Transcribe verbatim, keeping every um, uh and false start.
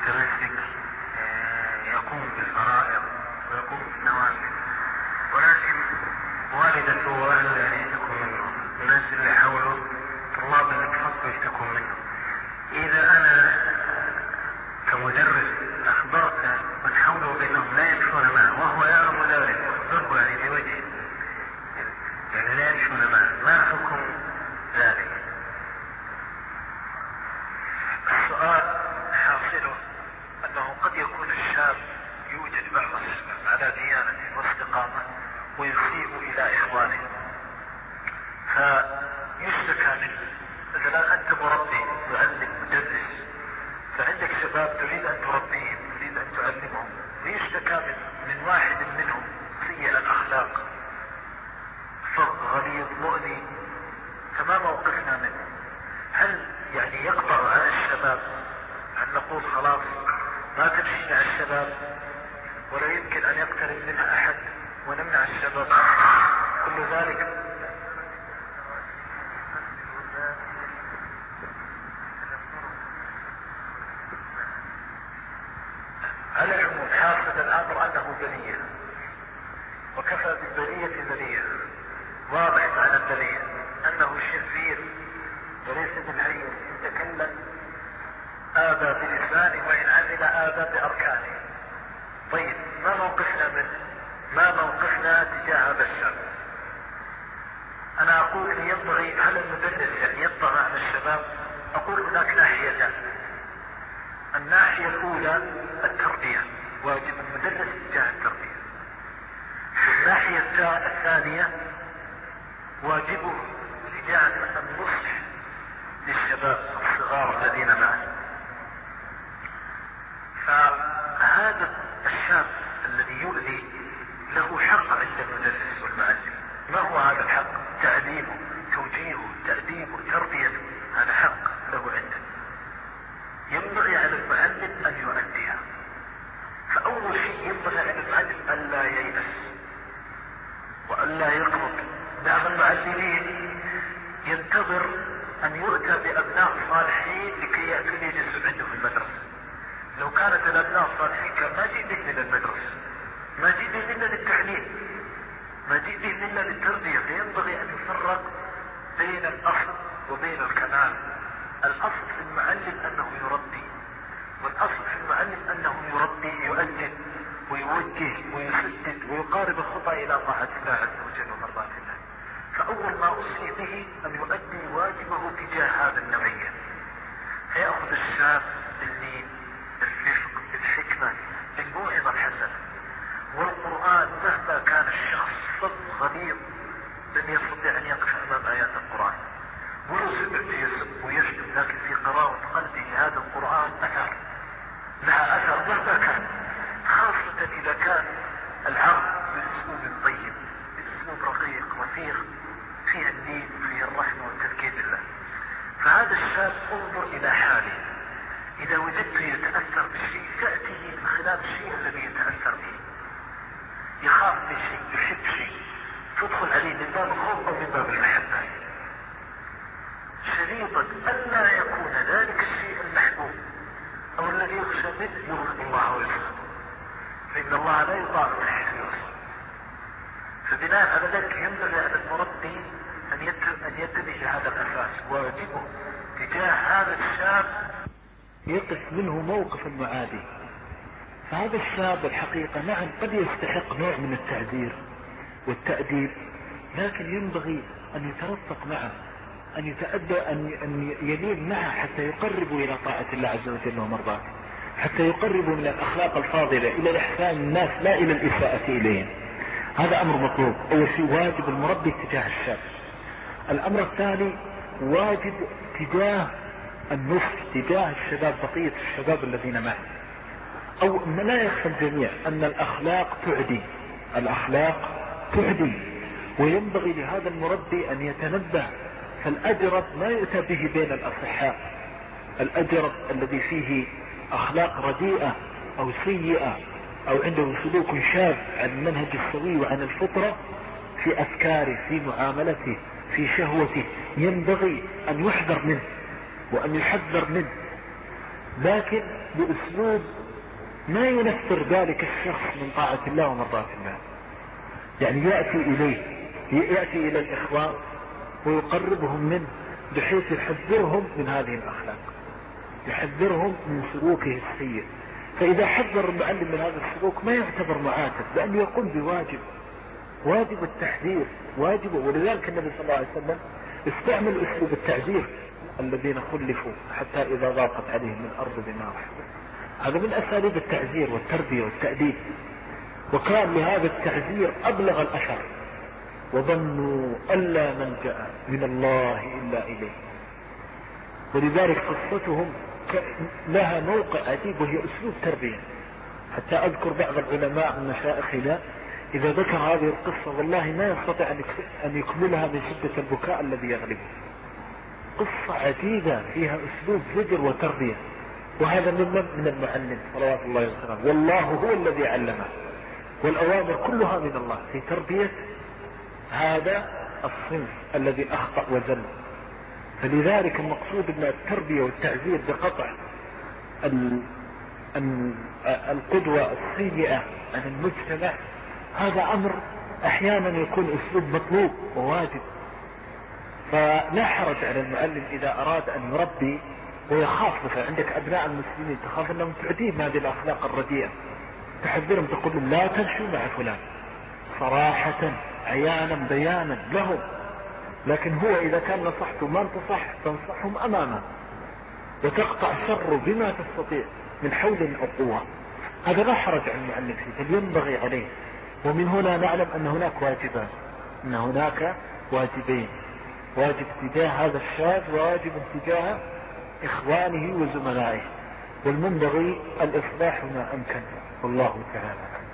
متمسك يقوم بالفرائض ويقوم بالنوافل، ولكن والدته واهله يشتكوا منه، الناس اللي حوله طلاب اللي بفضل يشتكوا منه. اذا انا كمدرس اخبرت من حوله بانهم لا يمشون معه وهو يعلم ذلك واخبره يعني بوجه يعني لا يمشون معه، ما حكم ذلك؟ السؤال حاصله أنه قد يكون الشاب يوجد بعض الشباب على ديانة واستقامة ويسيء إلى إخوانه فيشتكى منه. مثلا أنت مربي معلم مدرس، فعندك شباب تريد أن تربيهم تريد أن تعلمهم، ويشتكى من, من واحد منهم سيء الأخلاق فظ غليظ مؤذي، فما موقفنا منه؟ هل يعني يقطع على الشباب أن نقول خلاص ما تمشي مع الشباب ولا يمكن أن يقترب منها أحد ونمنع الشباب كل ذلك؟ على العموم حاصل الأمر أنه بلية، وكفى بالبلية بلية، واضح معنى البلية أنه شرير وليس بالهين، إن تكلم آبى بلسانه وإن عمل آبى بأركانه. طيب ما موقفنا منه؟ ما موقفنا تجاه هذا الشاب؟ أنا أقول ينبغي هل المدرس يعني يطلع مع الشباب؟ أقول هناك ناحيتان. الناحية الأولى التربية، واجب المدرس تجاه التربية. الناحية الثانية واجبه تجاه النصح للشباب الصغار الذين معه. فهذا الشاب الذي يؤذي له حق عند المدرس والمعلم. ما هو هذا الحق؟ تعليمه، توجيهه، تأديبه، تربيته، هذا حق له عنده، ينبغي على المعلم أن يؤديها. فأول شيء ينبغي على المعلم ألا ييأس وألا يقنط. بعض المعلمين ينتظر أن يؤتى بأبناء صالحين لكي يأتوا يجلسوا عنده في المدرسة. لو كانت الأبناء الصالحين كان ما جئ به من المدرسة، ما جئ به منا للتعليم، ما جئ به منا للتربية. فينبغي أن يفرق بين الأصل وبين الكمال. الأصل في المعلم أنه يربي، والأصل في المعلم أنه يربي يؤدب ويوجه ويسدد ويقارب الخطأ إلى طاعة الله عز وجل ومرضاة الله. فأول ما أوصي به أن يؤدي واجبه تجاه هذا النوعية، فيأخذ الشاب باللين بالرفق بالحكمة بالموعظة الحسنة. والقرآن مهما كان الشخص صد غليظ لن يستطيع أن يقف أمام آيات القرآن، ولو سمعت يسب ويشتم، لكن في قراءة قلبه هذا القرآن أثر، لها أثر مهما كان، خاصة إذا كان العرض بأسلوب طيب بأسلوب رقيق وثيق فيه الدين فيه الرحمة والتذكير بالله. فهذا الشاب انظر إلى حاله، إذا وجدته يتأثر بالشيء تأتيه من خلال الشيء الذي يتأثر به. يخاف من شيء، يحب شيء، تدخل عليه من باب الخوف أو من باب المحبة، شريطا ألا يكون ذلك الشيء المحبوب أو الذي يخشى منه يغضب الله ويسخط، فإن الله لا يطاع من حيث يوصل. فبناء على ذلك ينبغي على المربي أن يتبع هذا الأساس، وواجبه تجاه هذا الشاب يقف منه موقف المعادي. فهذا الشاب الحقيقة نعم قد يستحق نوع من التعذير والتأديب، لكن ينبغي أن يترفق معه، أن يتأدى، أن يلين معه حتى يقربوا إلى طاعة الله عز وجل ومرضاته، حتى يقربوا من الأخلاق الفاضلة إلى الإحسان الناس لا إلى الإساءة إليهم. هذا أمر مطلوب. أول شيء واجب المربي تجاه الشاب. الأمر الثاني واجب تجاه النصح تجاه الشباب، بقية الشباب الذين معه. أو لا يخفى الجميع أن الأخلاق تعدي، الأخلاق تعدي، وينبغي لهذا المربي أن يتنبه. فالأجرب ما يؤتى به بين الأصحاء، الأجرب الذي فيه أخلاق رديئة أو سيئة أو عنده سلوك شاذ عن المنهج السوي وعن الفطرة في أفكاره في معاملته في شهوته، ينبغي أن يحذر منه وأن يحذر منه. لكن بأسلوب ما ينفر ذلك الشخص من طاعة الله ومرضاة الله. يعني يأتي إليه يأتي إلى الإخوان ويقربهم منه بحيث يحذرهم من هذه الأخلاق، يحذرهم من سلوكه السيء. فإذا حذر المعلم من هذا السلوك ما يعتبر معاتب، لأنه يقوم بواجب، واجب التحذير، واجب. ولذلك النبي صلى الله عليه وسلم استعمل أسلوب التعذير الذين خلفوا حتى إذا ضاقت عليهم الأرض بما رحبت. هذا من أساليب التعذير والتربية والتأديب، وكان لهذا التعذير أبلغ الأثر. وظنوا ألا ملجأ من الله إلا إليه. ولذلك قصتهم لها موقع عجيب، وهي أسلوب تربية. حتى أذكر بعض العلماء من مشايخنا إذا ذكر هذه القصة والله ما يستطيع أن يكملها من شدة البكاء الذي يغلبه. قصة عجيبة فيها أسلوب زجر وتربية، وهذا من من المعلم صلوات الله وسلامه. والله هو الذي علمه، والأوامر كلها من الله في تربية هذا الصنف الذي أخطأ وزل. فلذلك المقصود من التربية والتعزير بقطع القدوة السيئة عن المجتمع، هذا أمر أحيانا يكون أسلوب مطلوب وواجب. فلا حرج على المعلم إذا أراد أن يربي ويخاف. مثلا عندك أبناء المسلمين تخاف أنهم تعديهم هذه الأخلاق الرديئة، تحذرهم تقول لهم لا تمشوا مع فلان صراحة عيانا بيانا لهم. لكن هو إذا كان نصحته ما انتصح تنصحهم أمامه وتقطع شره بما تستطيع من حول أو قوة. هذا لا حرج على المعلم فيه، بل ينبغي عليه. ومن هنا نعلم أن هناك واجبان، أن هناك واجبين: واجب تجاه هذا الشاب، وواجب تجاه إخوانه وزملائه، والمنبغي الإصلاح ما أمكن. والله تعالى